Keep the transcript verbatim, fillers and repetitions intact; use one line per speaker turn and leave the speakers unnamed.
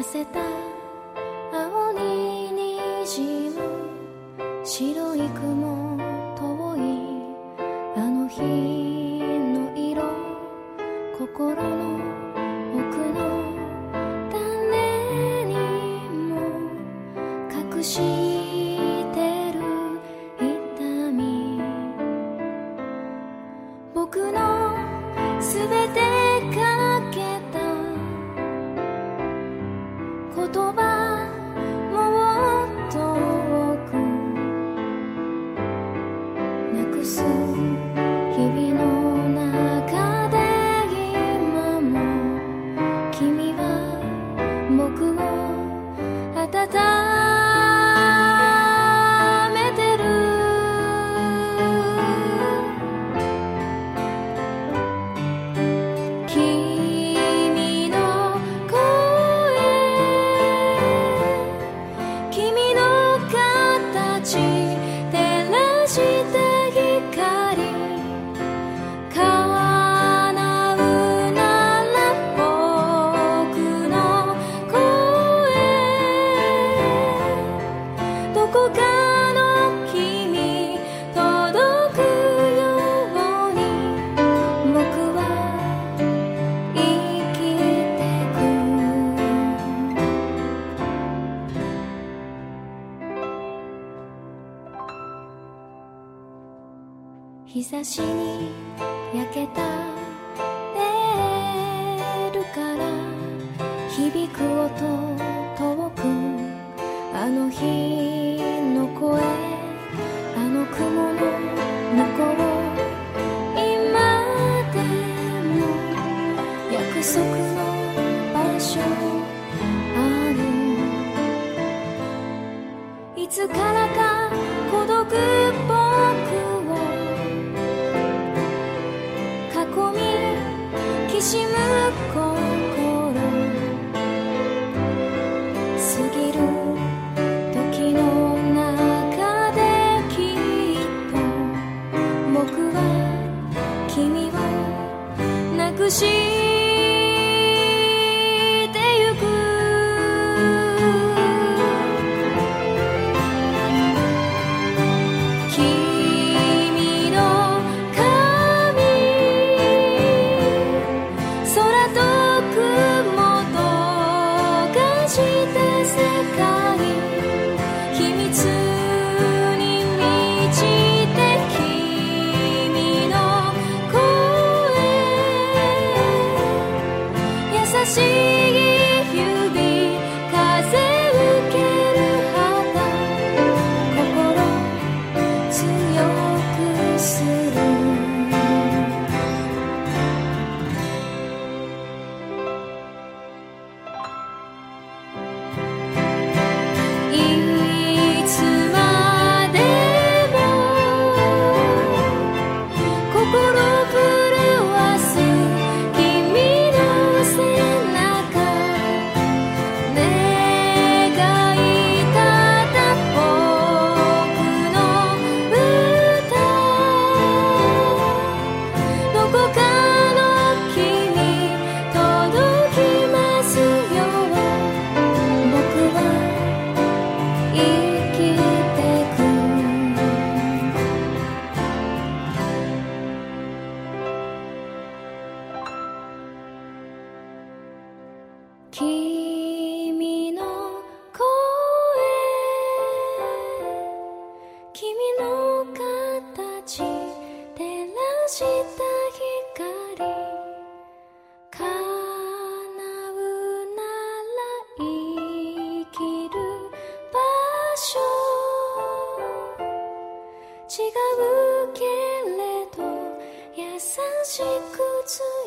せた青に滲む白い雲遠いあの日の色心の奥の種にも隠してる痛み僕のすべてかけた言葉もっと多くなくす日々の中で今も君は僕を温めてる君の声君の形照らした光叶うなら僕の声どこかの君届くように僕は生きてく日差しに焼けたレールから響く音遠くあの日の声あの雲の向こう今でも約束の場所あるいつからか孤独僕を囲みきしむ心過ぎる時の中できっと僕は君をなくしてゆく君の髪空と雲と化した世界秘密に満ちて君の声優しい指風受ける肌心強くするいつまでも心震わす君の背中願いたた僕の歌どこかの君届きますよ僕は生きてく君の声君の形照らした光叶うなら生きる場所違うけれど優しくつ